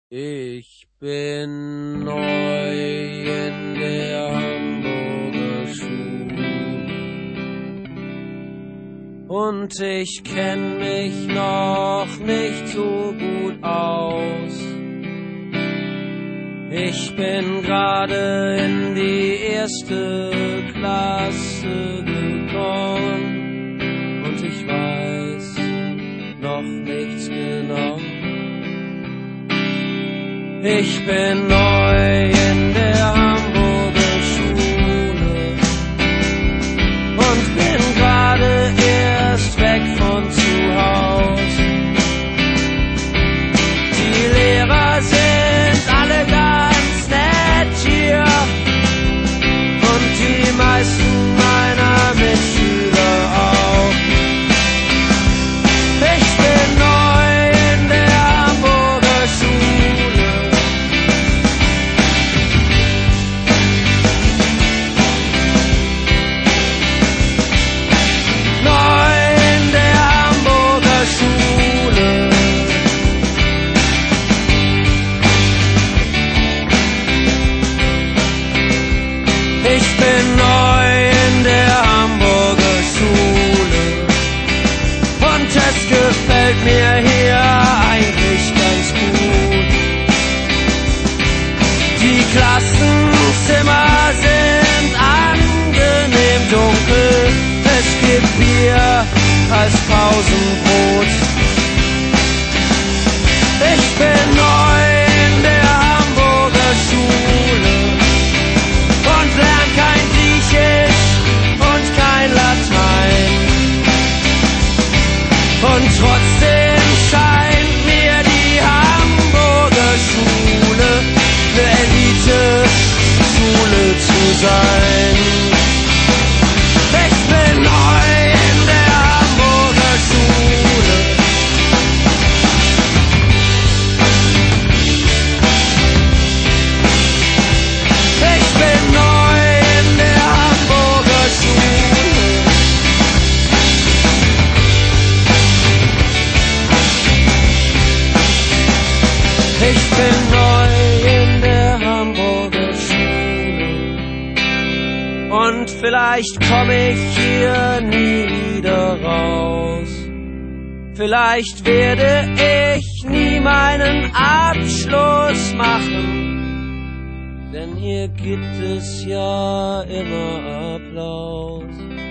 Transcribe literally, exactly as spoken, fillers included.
Ich bin neu in der Hamburger Schule und ich kenn mich noch nicht so gut aus. Ich bin gerade in die erste Klasse gekommen und ich weiß noch nichts genau. Ich bin neu in der Hamburger Schule und bin gerade erst weg von zu Haus. Die Lehrer sind alle ganz nett hier und die meisten meiner Mitschüler auch. Ich bin neu in der Hamburger Schule. Ich bin neu in der Hamburger Schule und es gefällt mir hier eigentlich ganz gut. Die Klassenzimmer sind angenehm dunkel, es gibt Bier als Pausenbrot. Ich bin neu in der Hamburger Schule und lern kein Griechisch und kein Latein. Und trotzdem scheint mir die Hamburger Schule eine Elite-Schule zu sein. Ich bin neu in der Hamburger Schule. Ich bin neu in der Hamburger Schule. Ich bin neu in der Hamburger Schule. Und vielleicht komm ich hier nie wieder raus. Vielleicht werde ich nie meinen Abschluss machen. Denn hier gibt es ja immer Applaus.